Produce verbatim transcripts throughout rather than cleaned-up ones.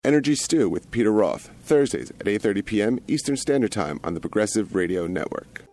Energy Stew with Peter Roth, Thursdays at eight thirty p.m. Eastern Standard Time on the Progressive Radio Network.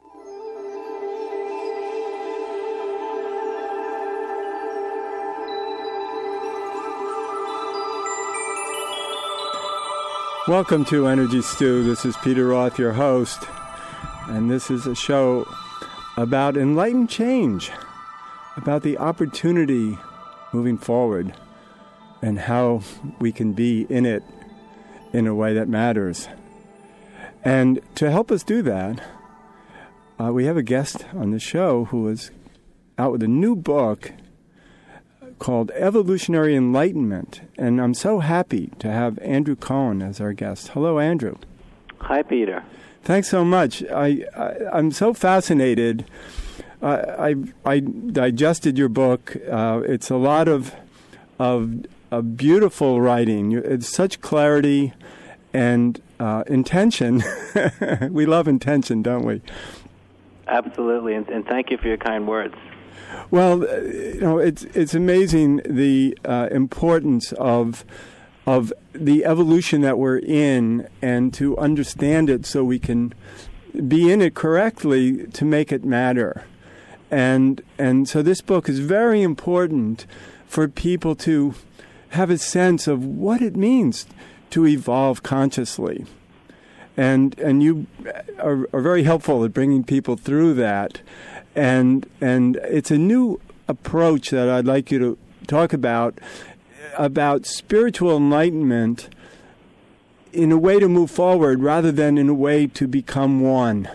Welcome to Energy Stew. This is Peter Roth, your host, and this is a show about enlightened change, about the opportunity moving forward and how we can be in it in a way that matters. And to help us do that, uh, we have a guest on the show who is out with a new book called Evolutionary Enlightenment. And I'm so happy to have Andrew Cohen as our guest. Hello, Andrew. Hi, Peter. Thanks so much. I, I, I'm so fascinated. Uh, I, I digested your book. Uh, it's a lot of, of, of beautiful writing. It's such clarity and uh, intention. We love intention, don't we? Absolutely, and, and thank you for your kind words. Well, you know, it's it's amazing the uh, importance of of the evolution that we're in, and to understand it so we can be in it correctly to make it matter. And and so this book is very important for people to have a sense of what it means to evolve consciously. And and you are, are very helpful at bringing people through that. And and it's a new approach that I'd like you to talk about, about spiritual enlightenment in a way to move forward rather than in a way to become one.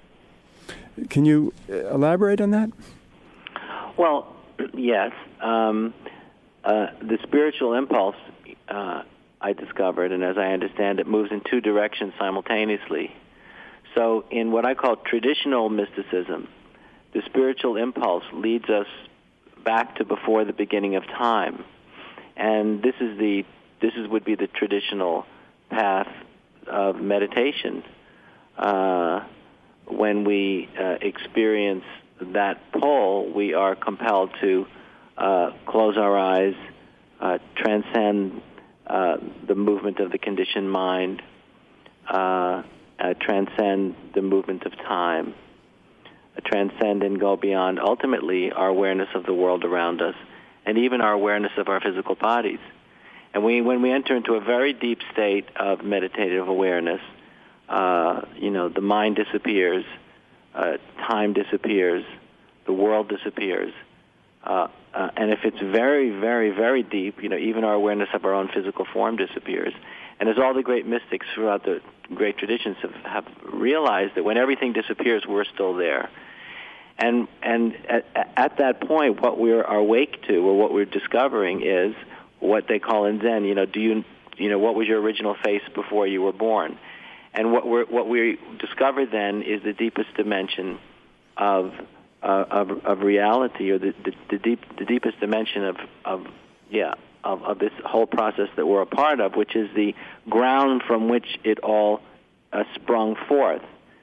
Can you elaborate on that? Well, yes. Um, uh, the spiritual impulse, uh, I discovered, and as I understand it, moves in two directions simultaneously. So in what I call traditional mysticism, the spiritual impulse leads us back to before the beginning of time, and this is the this is would be the traditional path of meditation. Uh, when we uh, experience that pull, we are compelled to uh, close our eyes, uh, transcend uh, the movement of the conditioned mind, uh, uh, transcend the movement of time. Transcend and go beyond, ultimately, our awareness of the world around us, and even our awareness of our physical bodies. And we, when we enter into a very deep state of meditative awareness, uh, you know, the mind disappears, uh, time disappears, the world disappears, uh, uh, and if it's very, very, very deep, you know, even our awareness of our own physical form disappears. And as all the great mystics throughout the great traditions have, have realized, that when everything disappears, we're still there. And and at, at that point, what we are awake to, or what we're discovering, is what they call in Zen, you know, do you, you know, what was your original face before you were born? And what we what we discover then is the deepest dimension of uh, of, of reality, or the, the, the deep the deepest dimension of of yeah of, of this whole process that we're a part of, which is the ground from which it all uh, sprung forth.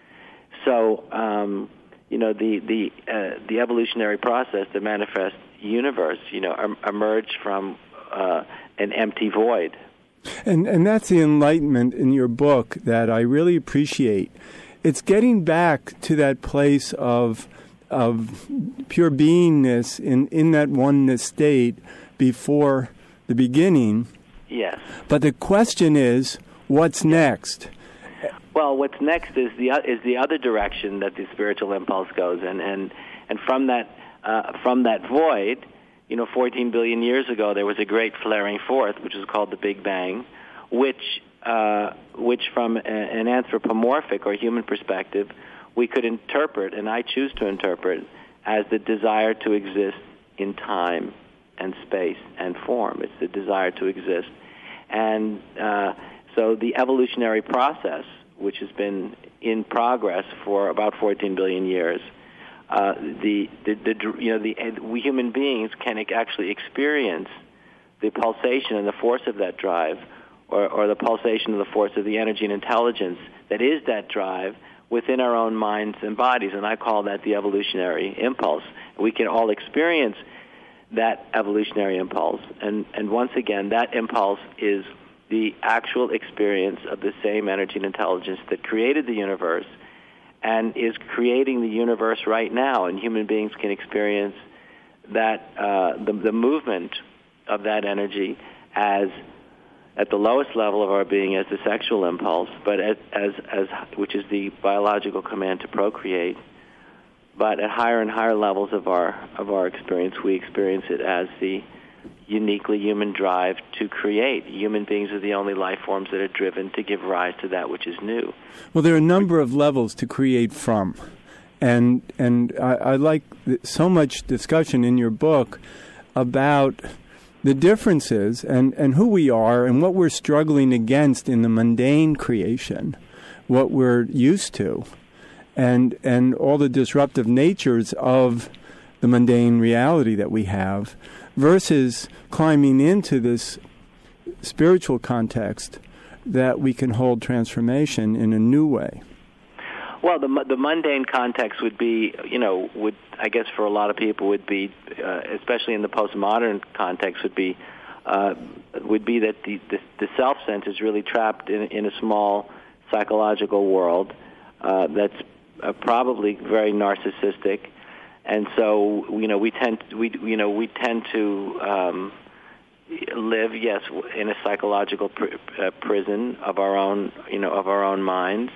So. Um, You know, the the uh, the evolutionary process, the manifest universe, you know, em- emerged from uh, an empty void. And and that's the enlightenment in your book that I really appreciate. It's getting back to that place of of pure beingness in, in that oneness state before the beginning. Yes. But the question is, what's next? Well, what's next is the is the other direction that the spiritual impulse goes in, and and from that uh, from that void, you know, fourteen billion years ago, there was a great flaring forth, which is called the Big Bang, which uh, which from a, an anthropomorphic or human perspective, we could interpret, and I choose to interpret, as the desire to exist in time and space and form. It's the desire to exist, and uh, so the evolutionary process, which has been in progress for about fourteen billion years, uh, the, the, the you know the we human beings can actually experience the pulsation and the force of that drive, or, or the pulsation of the force of the energy and intelligence that is that drive within our own minds and bodies, and I call that the evolutionary impulse. We can all experience that evolutionary impulse, and and once again, that impulse is the actual experience of the same energy and intelligence that created the universe and is creating the universe right now. And human beings can experience that uh, the, the movement of that energy as at the lowest level of our being as the sexual impulse, but as, as, as which is the biological command to procreate. But at higher and higher levels of our of our experience, we experience it as the uniquely human drive to create. Human beings are the only life forms that are driven to give rise to that which is new. Well, there are a number of levels to create from. And and I, I like so much discussion in your book about the differences and, and who we are and what we're struggling against in the mundane creation, what we're used to, and and all the disruptive natures of the mundane reality that we have, versus climbing into this spiritual context that we can hold transformation in a new way. Well, the the mundane context would be, you know, would I guess for a lot of people would be, uh, especially in the postmodern context, would be uh, would be that the, the the self sense is really trapped in in a small psychological world uh, that's uh, probably very narcissistic, and so you know we tend we you know we tend to um, live yes in a psychological pr- uh, prison of our own you know of our own minds.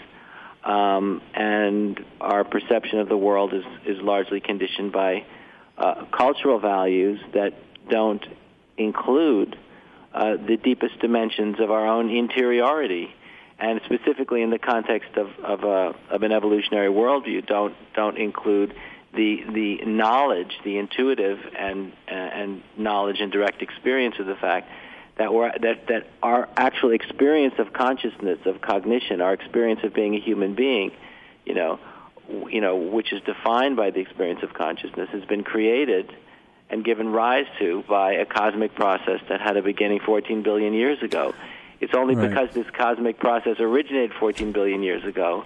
Um, and our perception of the world is, is largely conditioned by uh, cultural values that don't include uh, the deepest dimensions of our own interiority, and specifically in the context of of, uh, of an evolutionary worldview, don't don't include the the knowledge, the intuitive and uh, and knowledge and direct experience of the fact that we're, that that our actual experience of consciousness, of cognition, our experience of being a human being, you know, w- you know, which is defined by the experience of consciousness, has been created and given rise to by a cosmic process that had a beginning fourteen billion years ago. It's only right. because this cosmic process originated fourteen billion years ago,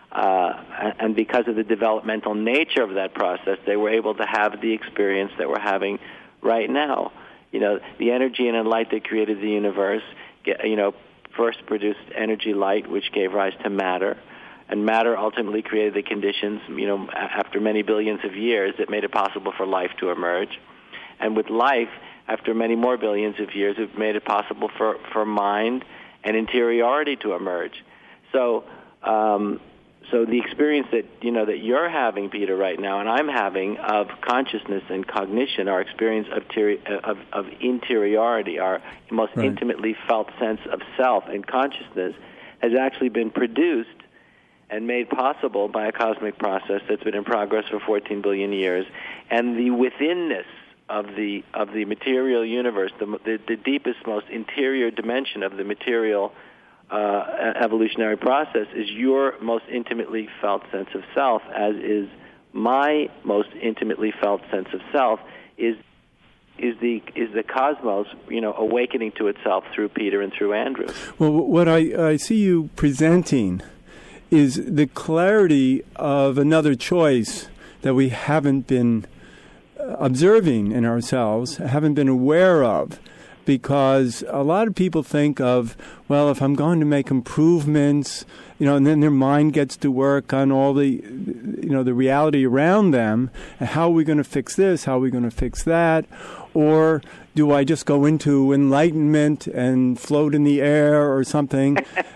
uh, and because of the developmental nature of that process, they were able to have the experience that we're having right now. You know, the energy and light that created the universe, you know, first produced energy light, which gave rise to matter. And matter ultimately created the conditions, you know, after many billions of years that made it possible for life to emerge. And with life, after many more billions of years, it made it possible for, for mind and interiority to emerge. So, um, So the experience that you know that you're having, Peter, right now, and I'm having of consciousness and cognition, our experience of teri- of, of interiority, our most right. intimately felt sense of self and consciousness, has actually been produced and made possible by a cosmic process that's been in progress for fourteen billion years, and the withinness of the of the material universe, the the, the deepest, most interior dimension of the material Uh, evolutionary process is your most intimately felt sense of self, as is my most intimately felt sense of self, is is the is the cosmos, you know, awakening to itself through Peter and through Andrew. Well, what I, I see you presenting is the clarity of another choice that we haven't been observing in ourselves, haven't been aware of. Because a lot of people think of, well, if I'm going to make improvements, you know, and then their mind gets to work on all the, you know, the reality around them. How are we going to fix this? How are we going to fix that? Or do I just go into enlightenment and float in the air or something?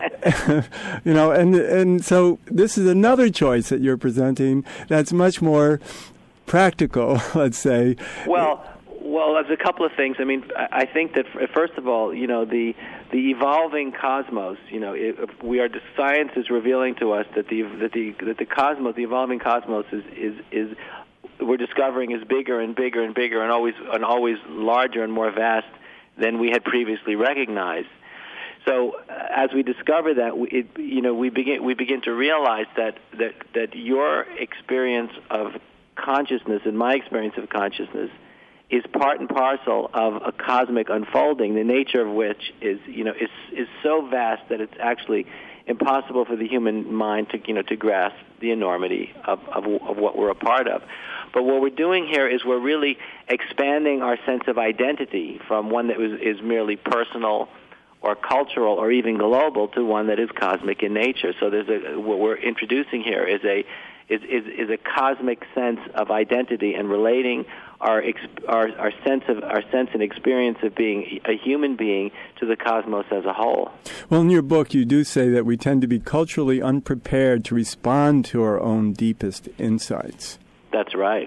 you know, and and so this is another choice that you're presenting that's much more practical, let's say. Well. Well, there's a couple of things. I mean, I think that first of all, you know, the the evolving cosmos. You know, it, we are science is revealing to us that the that the that the cosmos, the evolving cosmos, is is is we're discovering is bigger and bigger and bigger and always and always larger and more vast than we had previously recognized. So, uh, as we discover that, we, it, you know, we begin we begin to realize that that that your experience of consciousness and my experience of consciousness is part and parcel of a cosmic unfolding, the nature of which is, you know, is is so vast that it's actually impossible for the human mind to, you know, to grasp the enormity of, of, of what we're a part of. But what we're doing here is we're really expanding our sense of identity from one that was, is merely personal or cultural or even global to one that is cosmic in nature. So there's a, what we're introducing here is a is, is, is a cosmic sense of identity and relating our, our our sense of our sense and experience of being a human being to the cosmos as a whole. Well, in your book, you do say that we tend to be culturally unprepared to respond to our own deepest insights. That's right.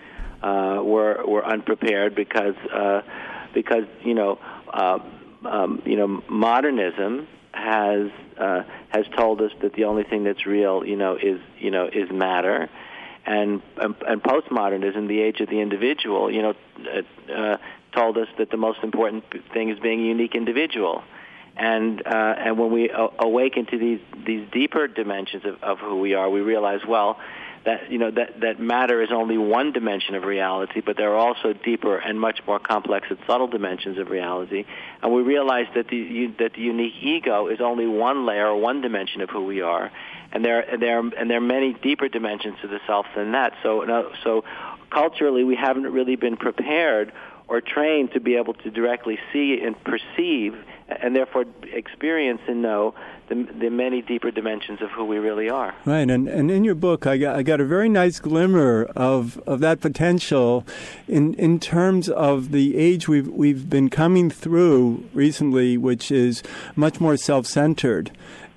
Uh, we're we're unprepared because uh, because you know. Uh, Um, you know, modernism has uh, has told us that the only thing that's real, you know, is you know is matter, and and, and postmodernism, the age of the individual, you know, uh, uh, told us that the most important thing is being a unique individual, and uh, and when we a- awaken to these these deeper dimensions of, of who we are, we realize, well, that you know that, that matter is only one dimension of reality, but there are also deeper and much more complex and subtle dimensions of reality. And we realize that the you, that the unique ego is only one layer or one dimension of who we are, and there and there and there are many deeper dimensions to the self than that. So no, so culturally, we haven't really been prepared or trained to be able to directly see and perceive, and therefore experience and know the, the many deeper dimensions of who we really are. Right, and, and in your book, I got I got a very nice glimmer of, of that potential in in terms of the age we've we've been coming through recently, which is much more self-centered.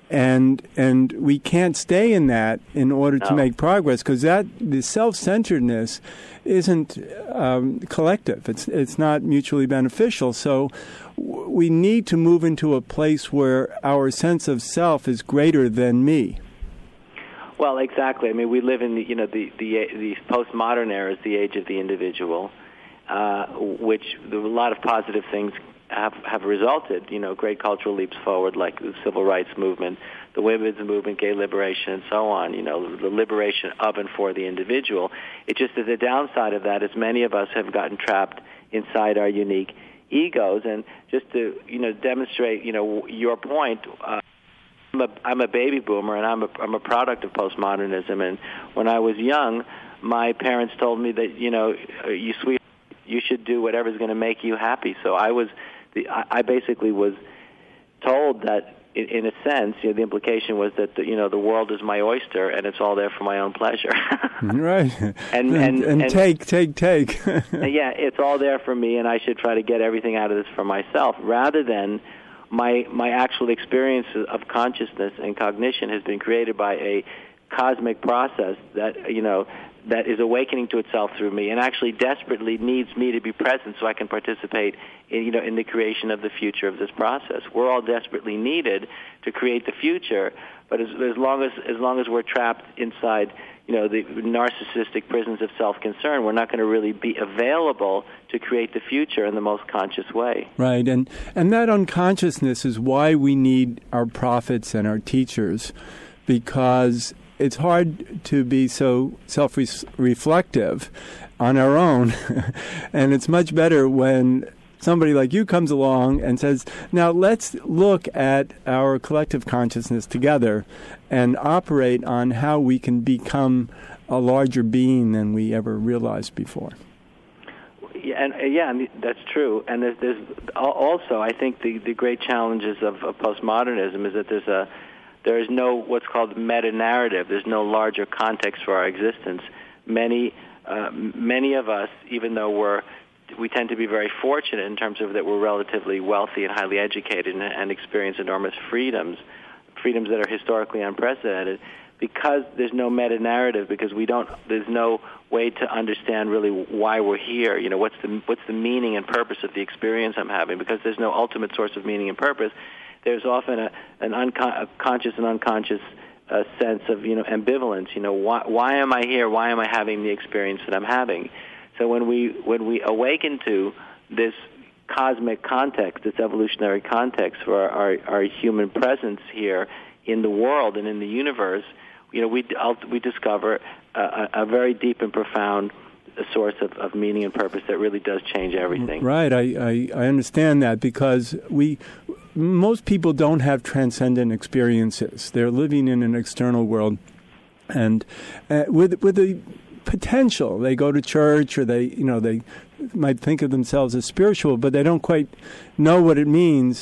And and we can't stay in that in order to no. make progress, because that the self-centeredness isn't um, collective. It's it's not mutually beneficial. So w- we need to move into a place where our sense of self is greater than me. Well, exactly. I mean, we live in the you know the the, the postmodern era is the age of the individual, uh, which there were a lot of positive things have have resulted, you know, great cultural leaps forward, like the civil rights movement, the women's movement, gay liberation, and so on, you know, the liberation of and for the individual. It's just that the downside of that is many of us have gotten trapped inside our unique egos. And just to, you know, demonstrate, you know, your point, uh, I'm a, I'm a baby boomer, and I'm a, I'm a product of postmodernism. And when I was young, my parents told me that, you know, you sweet, you should do whatever's going to make you happy. So I was The, I basically was told that, in, in a sense, you know, the implication was that the, you know the world is my oyster and it's all there for my own pleasure. Right. And and, and, and, and take, take, take. Yeah, it's all there for me, and I should try to get everything out of this for myself, rather than my my actual experience of consciousness and cognition has been created by a cosmic process that you know. that is awakening to itself through me, and actually desperately needs me to be present so I can participate in, you know, in the creation of the future of this process. We're all desperately needed to create the future, but as, as long as as long as we're trapped inside, you know, the narcissistic prisons of self-concern, we're not going to really be available to create the future in the most conscious way. Right, and and that unconsciousness is why we need our prophets and our teachers, because it's hard to be so self-reflective on our own, and it's much better when somebody like you comes along and says, now let's look at our collective consciousness together and operate on how we can become a larger being than we ever realized before. Yeah, and uh, yeah, and that's true. And there's, there's also, I think, the, the great challenges of, of postmodernism is that there's a There is no what's called meta-narrative. There's no larger context for our existence. Many, uh, many of us, even though we're, we tend to be very fortunate in terms of that we're relatively wealthy and highly educated and, and experience enormous freedoms, freedoms that are historically unprecedented, because there's no meta-narrative, because we don't, there's no way to understand really why we're here. You know, what's the what's the meaning and purpose of the experience I'm having? Because there's no ultimate source of meaning and purpose. There's often a, an uncon- a conscious and unconscious uh, sense of, you know, ambivalence. You know, why, why am I here? Why am I having the experience that I'm having? So when we when we awaken to this cosmic context, this evolutionary context for our, our, our human presence here in the world and in the universe, you know, we we discover a, a very deep and profound a source of, of meaning and purpose that really does change everything. Right, I, I, I understand that, because we, most people don't have transcendent experiences. They're living in an external world, and uh, with with the potential, they go to church, or they, you know, they might think of themselves as spiritual, but they don't quite know what it means.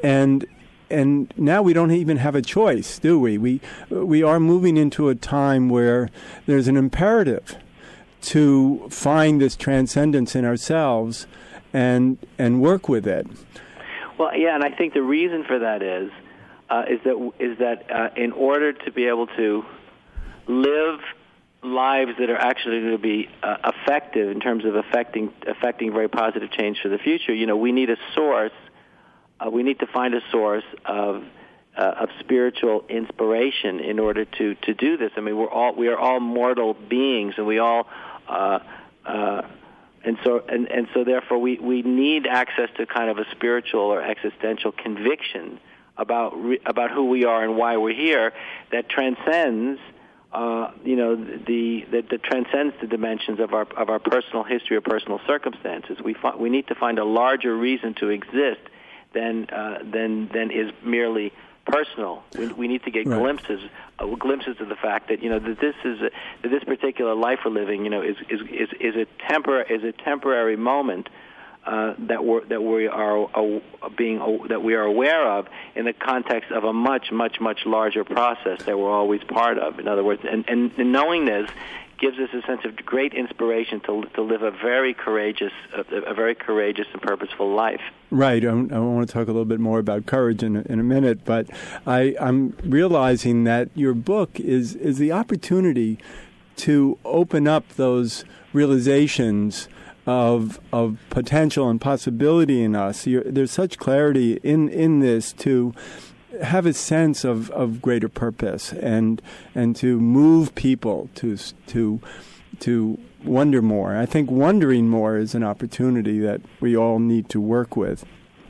and and now we don't even have a choice, do we? We we are moving into a time where there's an imperative to find this transcendence in ourselves and and work with it. Well, yeah, and I think the reason for that is uh, is that is that uh, in order to be able to live lives that are actually going to be uh, effective in terms of affecting affecting very positive change for the future, you know, we need a source. Uh, we need to find a source of uh, of spiritual inspiration in order to, to do this. I mean, we're all we are all mortal beings, and we all uh, uh, and so and, and so therefore we, we need access to kind of a spiritual or existential conviction about re, about who we are and why we're here that transcends. Uh, you know, the that, that transcends the dimensions of our of our personal history or personal circumstances. We fi- we need to find a larger reason to exist than uh, than than is merely personal. We, we need to get right. glimpses uh, glimpses of the fact that you know that this is a, that this particular life we're living, you know, is is is, is a tempor- is a temporary moment. Uh, that we that we are uh, being uh, that we are aware of in the context of a much much much larger process that we're always part of. In other words, and, and, and knowing this gives us a sense of great inspiration to to live a very courageous a, a very courageous and purposeful life. Right. I, I want to talk a little bit more about courage in a, in a minute, but I, I'm realizing that your book is is the opportunity to open up those realizations of of potential and possibility in us. You're, there's such clarity in, in this to have a sense of, of greater purpose and and to move people to to to wonder more. I think wondering more is an opportunity that we all need to work with.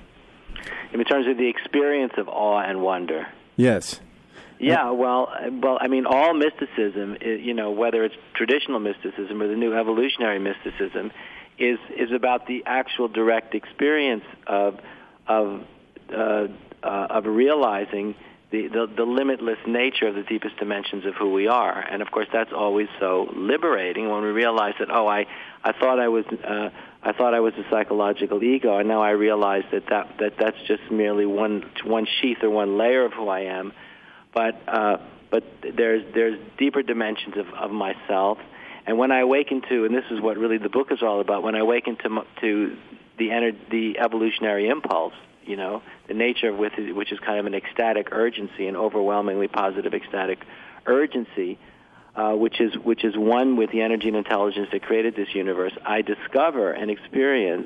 In terms of the experience of awe and wonder. Yes. Yeah, well, well, I mean, all mysticism, you know, whether it's traditional mysticism or the new evolutionary mysticism, is is about the actual direct experience of of uh, uh, of realizing the, the the limitless nature of the deepest dimensions of who we are. And of course, that's always so liberating when we realize that oh, I I thought I was uh, I thought I was a psychological ego, and now I realize that, that that that's just merely one one sheath or one layer of who I am. But uh, but there's there's deeper dimensions of, of myself. And when I awaken to, and this is what really the book is all about, when I awaken to to the ener- the evolutionary impulse, you know, the nature of which is, which is kind of an ecstatic urgency, an overwhelmingly positive ecstatic urgency, uh, which is which is one with the energy and intelligence that created this universe, I discover and experience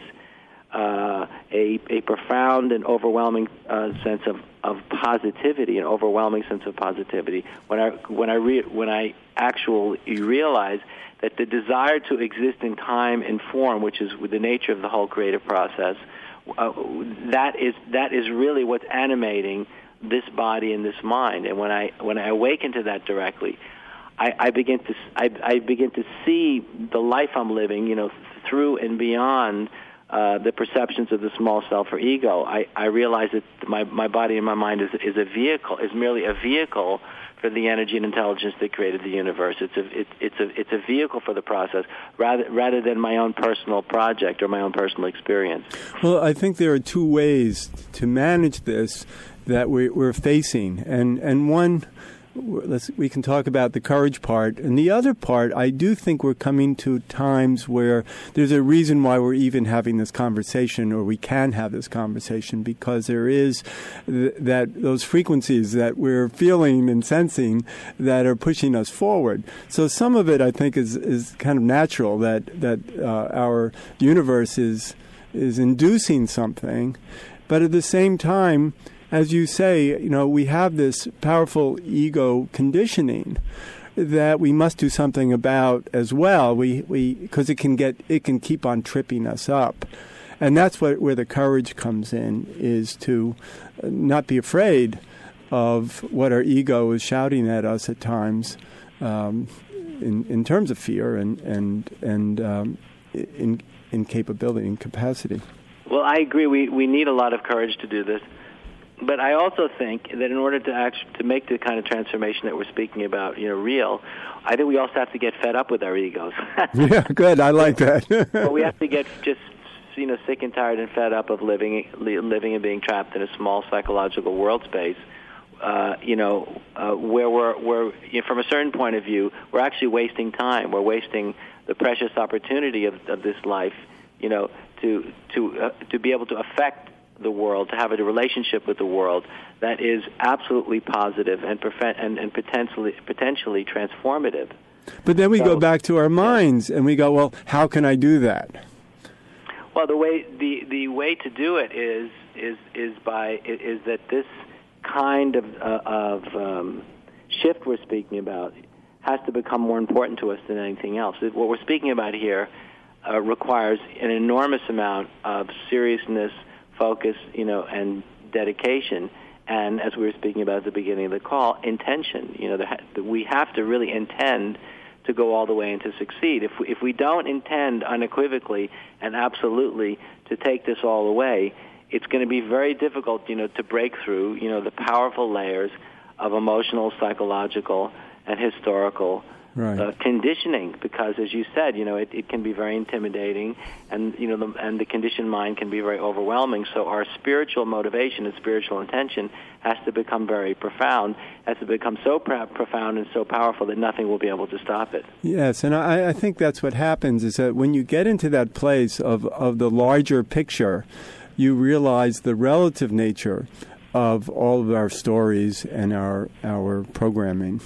uh, a a profound and overwhelming uh, sense of, of positivity, an overwhelming sense of positivity. When I when I re- when I actually realize that the desire to exist in time and form, which is the nature of the whole creative process, uh, that is that is really what's animating this body and this mind. And when I when I awaken to that directly, I, I begin to I, I begin to see the life I'm living, you know, through and beyond uh, the perceptions of the small self or ego. I, I realize that my my body and my mind is is a vehicle, is merely a vehicle for the energy and intelligence that created the universe. It's a it, it's a it's a vehicle for the process rather rather than my own personal project or my own personal experience. Well, I think there are two ways to manage this that we, we're facing, and and one. Let's, we can talk about the courage part. And the other part, I do think we're coming to times where there's a reason why we're even having this conversation, or we can have this conversation, because there is th- that those frequencies that we're feeling and sensing that are pushing us forward. So some of it, I think, is, is kind of natural, that, that uh, our universe is is inducing something. But at the same time, as you say, you know, we have this powerful ego conditioning that we must do something about as well. We we because it can get it can keep on tripping us up, and that's what where the courage comes in, is to not be afraid of what our ego is shouting at us at times, um, in in terms of fear and and and um, in incapability and capacity. Well, I agree. We we need a lot of courage to do this. But I also think that in order to actually, to make the kind of transformation that we're speaking about, you know, real, I think we also have to get fed up with our egos. Yeah, good. I like that. But we have to get just you know, sick and tired and fed up of living, living and being trapped in a small psychological world space, uh, you know, uh, where we're, we're you know, from a certain point of view, we're actually wasting time. We're wasting the precious opportunity of, of this life, you know, to to uh, to be able to affect the world, to have a relationship with the world that is absolutely positive and prefe- and, and potentially potentially transformative. But then we so, go back to our minds and we go, well, how can I do that? Well, the way the, the way to do it is is is by is that this kind of uh, of um, shift we're speaking about has to become more important to us than anything else. What we're speaking about here uh, requires an enormous amount of seriousness, focus, you know, and dedication, and as we were speaking about at the beginning of the call, intention. You know, the, we have to really intend to go all the way and to succeed. If we, if we don't intend unequivocally and absolutely to take this all away, it's going to be very difficult, you know, to break through, you know, the powerful layers of emotional, psychological, and historical right. uh, conditioning. Because, as you said, you know, it, it can be very intimidating, and you know, the, and the conditioned mind can be very overwhelming. So, our spiritual motivation and spiritual intention has to become very profound, has to become so pro- profound and so powerful that nothing will be able to stop it. Yes, and I, I think that's what happens is that when you get into that place of, of the larger picture, you realize the relative nature of all of our stories and our our programming.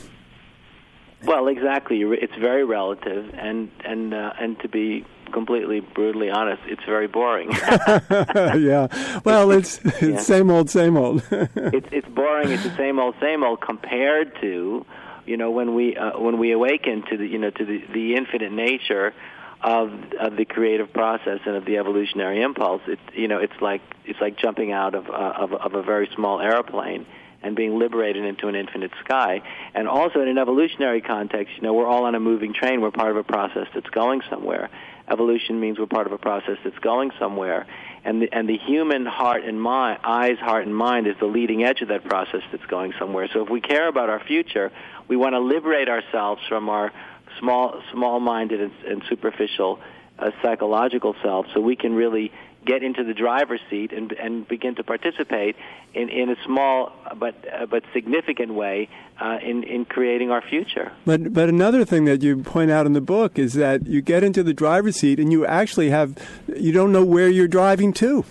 Well, exactly. It's very relative, and and uh, and to be completely brutally honest, it's very boring. Yeah. Well, it's, it's yeah. same old, same old. it's it's boring. It's the same old, same old compared to, you know, when we uh, when we awaken to the you know to the, the infinite nature of of the creative process and of the evolutionary impulse. It you know it's like it's like jumping out of uh, of, of a very small airplane and being liberated into an infinite sky. And also in an evolutionary context, you know, we're all on a moving train. We're part of a process that's going somewhere. Evolution means we're part of a process that's going somewhere. And the, and the human heart and mind, eyes, heart, and mind is the leading edge of that process that's going somewhere. So if we care about our future, we want to liberate ourselves from our small, small-minded and, and superficial uh, psychological self so we can really get into the driver's seat and, and begin to participate in, in a small but uh, but significant way uh, in in creating our future. But but another thing that you point out in the book is that you get into the driver's seat and you actually have you don't know where you're driving to.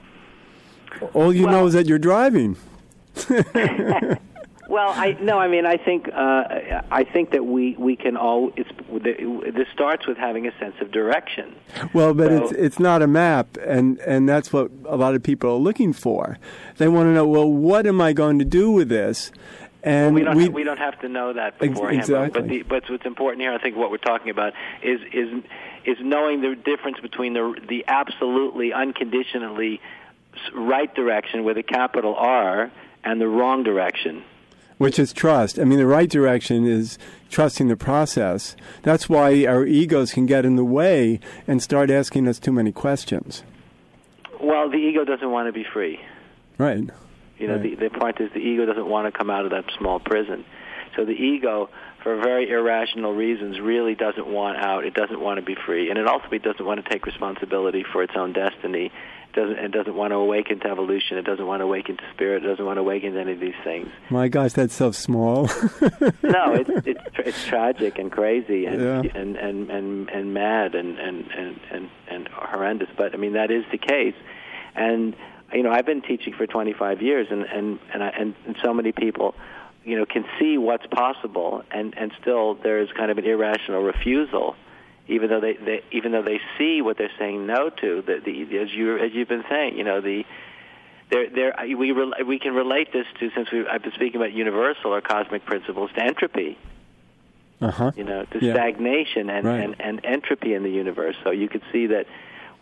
All you well, know is that you're driving. Well, I no, I mean, I think uh, I think that we, we can all. It's this starts with having a sense of direction. Well, but so, it's it's not a map, and, and that's what a lot of people are looking for. They want to know, well, what am I going to do with this? And well, we don't we, have, we don't have to know that beforehand. Exactly. But, the, but what's important here, I think, what we're talking about is is is knowing the difference between the the absolutely unconditionally right direction with a capital R and the wrong direction. Which is trust. I mean, the right direction is trusting the process. That's why our egos can get in the way and start asking us too many questions. Well, the ego doesn't want to be free. Right. You know, right. The, the point is the ego doesn't want to come out of that small prison. So the ego, for very irrational reasons, really doesn't want out. It doesn't want to be free. And it also doesn't want to take responsibility for its own destiny. It doesn't, it doesn't want to awaken to evolution. It doesn't want to awaken to spirit. It doesn't want to awaken to any of these things. My gosh, that's so small. No, it's it's it's tragic and crazy and yeah. and, and, and, and mad and, and, and, and, and horrendous. But, I mean, that is the case. And, you know, I've been teaching for twenty-five years, and, and, and, I, and, and so many people, you know, can see what's possible, and, and still there is kind of an irrational refusal. Even though they, they, even though they see what they're saying no to, the, the, as you as you've been saying, you know, the, they're, they're, we re, we can relate this to, since we I've been speaking about universal or cosmic principles, to entropy. Uh-huh. You know, to yeah. stagnation and, right. and, and entropy in the universe. So you could see that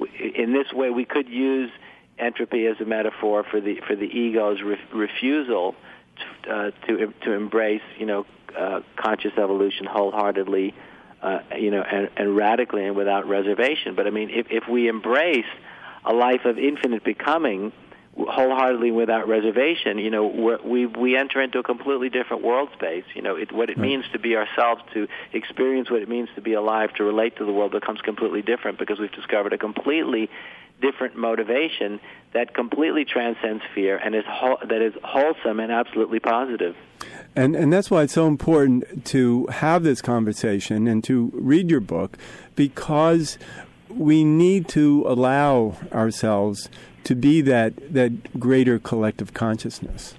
in this way we could use entropy as a metaphor for the for the ego's re, refusal to, uh, to to embrace, you know, uh, conscious evolution wholeheartedly. Uh, you know, and, and radically and without reservation. But I mean, if, if we embrace a life of infinite becoming wholeheartedly without reservation, you know, we're, we we enter into a completely different world space. You know, it, what it means to be ourselves, to experience what it means to be alive, to relate to the world becomes completely different because we've discovered a completely different motivation that completely transcends fear and is whole, that is wholesome and absolutely positive. And and that's why it's so important to have this conversation and to read your book, because we need to allow ourselves to be that that greater collective consciousness.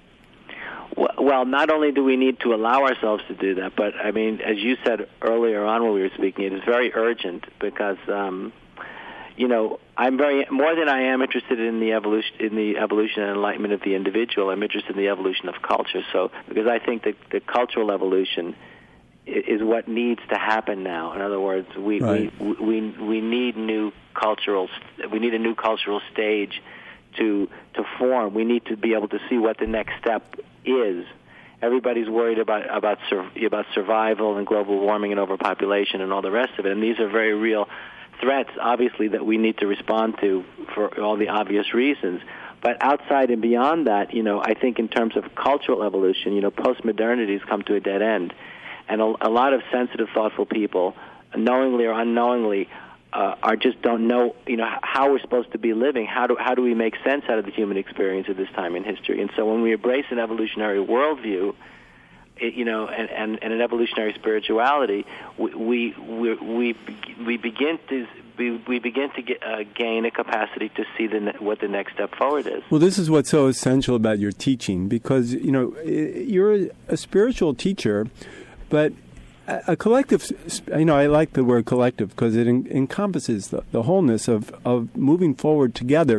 Well, not only do we need to allow ourselves to do that, but I mean, as you said earlier on when we were speaking, it is very urgent because, um, you know, I'm very more than I am interested in the evolution, in the evolution and enlightenment of the individual. I'm interested in the evolution of culture. So, because I think that the cultural evolution is what needs to happen now. In other words, we right. we, we we need new cultural, we need a new cultural stage to to form. We need to be able to see what the next step is. Everybody's worried about about sur- about survival and global warming and overpopulation and all the rest of it, and these are very real threats, obviously, that we need to respond to for all the obvious reasons. But outside and beyond that, you know, I think in terms of cultural evolution, you know, postmodernity has come to a dead end, and a, a lot of sensitive, thoughtful people, knowingly or unknowingly, Uh, are just don't know, you know, how we're supposed to be living. How do how do we make sense out of the human experience at this time in history? And so when we embrace an evolutionary worldview, it, you know, and, and, and an evolutionary spirituality, we we we we, we begin to we, we begin to get, uh, gain a capacity to see the ne- what the next step forward is. Well, this is what's so essential about your teaching, because you know you're a spiritual teacher, but a collective, you know, I like the word collective because it en- encompasses the, the wholeness of, of moving forward together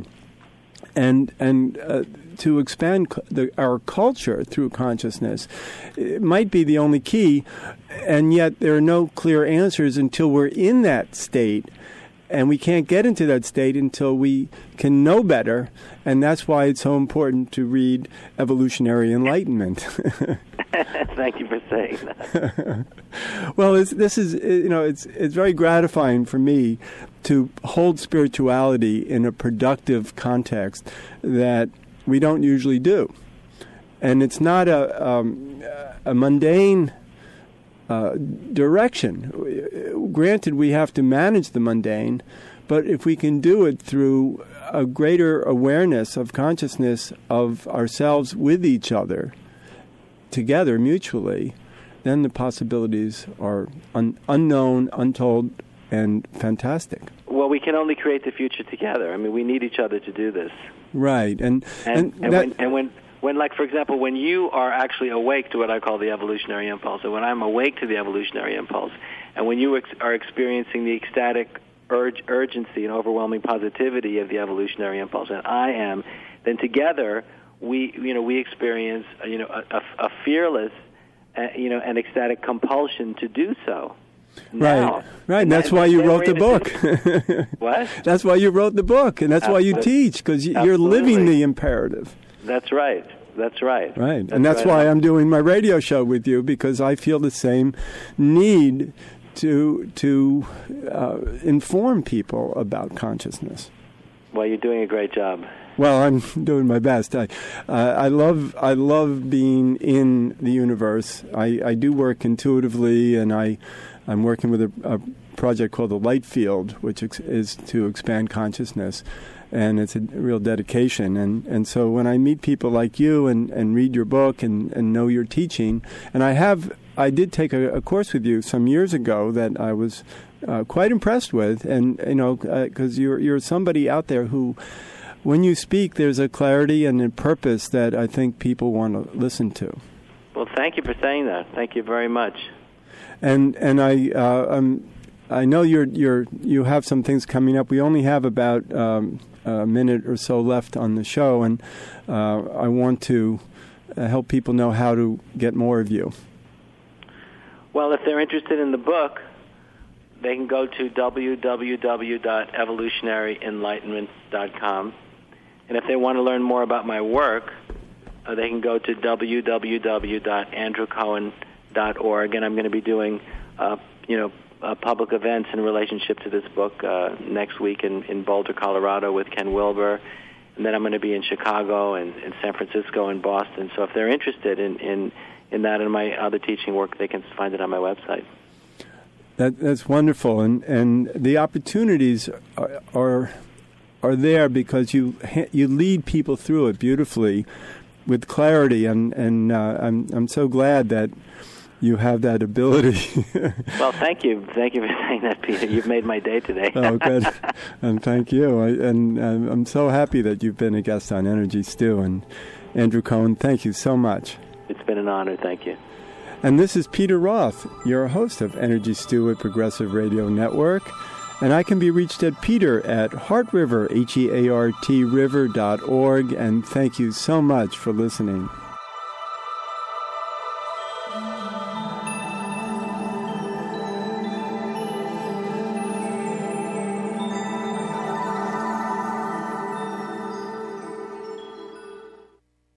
and and uh, to expand the, our culture through consciousness. It might be the only key, and yet there are no clear answers until we're in that state. And we can't get into that state until we can know better, and that's why it's so important to read Evolutionary Enlightenment. Thank you for saying that. Well, it's, this is, you know, it's it's very gratifying for me to hold spirituality in a productive context that we don't usually do, and it's not a um, a mundane Uh, direction. Granted, we have to manage the mundane, but if we can do it through a greater awareness of consciousness of ourselves with each other, together, mutually, then the possibilities are un- unknown, untold, and fantastic. Well, we can only create the future together. I mean, we need each other to do this. Right. And, and, and, and, that, when, and when When, like, for example, when you are actually awake to what I call the evolutionary impulse, or when I'm awake to the evolutionary impulse, and when you ex- are experiencing the ecstatic urge, urgency and overwhelming positivity of the evolutionary impulse, and I am, then together we, you know, we experience, you know, a, a fearless, uh, you know, an ecstatic compulsion to do so. Now, right, right. And that's why you wrote the book. What? That's why you wrote the book, and that's Absolutely. Why you teach, because you're living the imperative. That's right. That's right. Right. That's and that's right. why I'm doing my radio show with you, because I feel the same need to to uh, inform people about consciousness. Well, you're doing a great job. Well, I'm doing my best. I uh, I love I love being in the universe. I, I do work intuitively, and I I'm working with a, a project called the Light Field, which ex- is to expand consciousness. And it's a real dedication. And, and so when I meet people like you and, and read your book and, and know your teaching, and I have, I did take a, a course with you some years ago that I was uh, quite impressed with. And, you know, because uh, you're, you're somebody out there who, when you speak, there's a clarity and a purpose that I think people want to listen to. Well, thank you for saying that. Thank you very much. And, and I, uh, um, I know you're, you're, you have some things coming up. We only have about, um, a minute or so left on the show, and uh, I want to uh, help people know how to get more of you. Well, if they're interested in the book, they can go to w w w dot evolutionary enlightenment dot com. And if they want to learn more about my work, uh, they can go to w w w dot andrew cohen dot org. And I'm going to be doing, uh, you know, Uh, public events in relationship to this book uh, next week in, in Boulder, Colorado with Ken Wilber. And then I'm going to be in Chicago and, and San Francisco and Boston. So if they're interested in, in, in that and my other teaching work, they can find it on my website. That, that's wonderful. And, and the opportunities are, are are there because you you lead people through it beautifully, with clarity, and and uh, I'm I'm so glad that you have that ability. Well, thank you, thank you for saying that, Peter. You've made my day today. Oh, good, and thank you. I, and uh, I'm so happy that you've been a guest on Energy Stew. And Andrew Cohen, thank you so much. It's been an honor. Thank you. And this is Peter Roth, your host of Energy Stew at Progressive Radio Network. And I can be reached at Peter at Heart River, H E A R T river dot org. And thank you so much for listening.